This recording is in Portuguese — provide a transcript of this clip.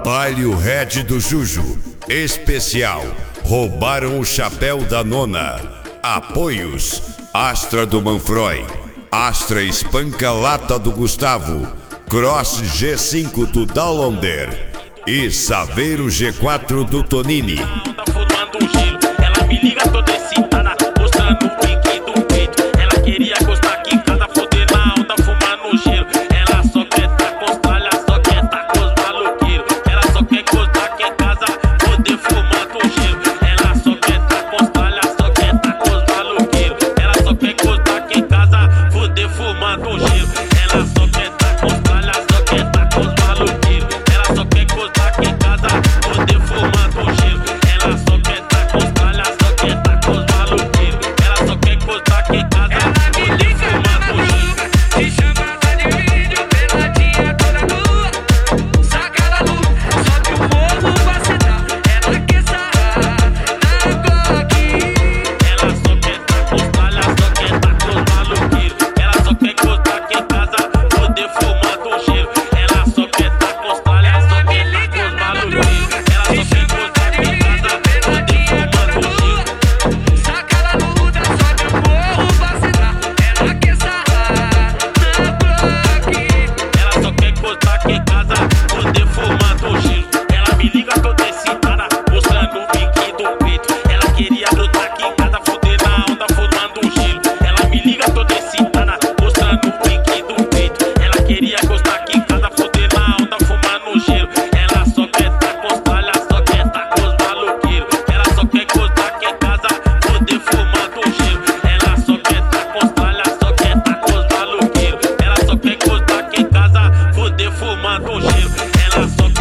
Trabalho Red do Juju. Especial. Roubaram o chapéu da nona. Apoios. Astra do Manfroy. Astra Espanca-Lata do Gustavo. Cross G5 do Dowlander. E Saveiro G4 do Tonini. Ela me liga toda excitada, mostrando o pique do peito. Ela queria gostar aqui em casa, foder na onda, fumar no gelo. Ela só quer tá com os tralhas, só quer tá com os maloqueiros. Ela só quer gostar aqui em casa, foder fumar no gelo. Ela só quer tá com os tralhas, só quer tá com os maloqueiros. Ela só quer gostar aqui em casa, foder fumar no gelo. Ela só quer tá com os tralhas, só quer tá com os maloqueiros. Ela só quer gostar aqui em casa, foder fumar no gelo. Ela só quer tá com os tralhas, só quer tá com os maloqueiros. Ela só quer gostar aqui em casa, foder fumar no gelo. Te chamava de vídeo, peladinha toda nua. Saca ela nu, sobe o morro pra sentar. Ela quer sarrar na Glock. Ela só quer tá com os tralhas, só quer tá com os maloqueiros. Ela só quer gostar aqui em casa, poder fumar do gelo. Ela só quer tá com os tralhas, só quer tá com os maloqueiros. Ela só quer gostar aqui em casa, poder fumar do gelo. Saca ela nu, sobe o morro pra sentar. Ela quer sarrar na Glock. Ela só quer gostar aqui em casa, poder fumar do gelo. Ela me liga toda excitada, mostrando o pique do peito. Ela queria brotar aqui em casa, foder na onda, fumando gelo. Ela me liga toda excitada, mostrando o pique do peito. Ela queria gostar aqui em casa, foder na onda, fumar no gelo. Ela só quer tá com os tralhas, só quer tá com os maloqueiros. Ela só quer gostar aqui em casa, poder fumar do gelo. Ela só quer tá com os tralhas, só quer tá com os maloqueiros. Ela só quer gostar aqui em casa, poder fumar do gelo. Ela só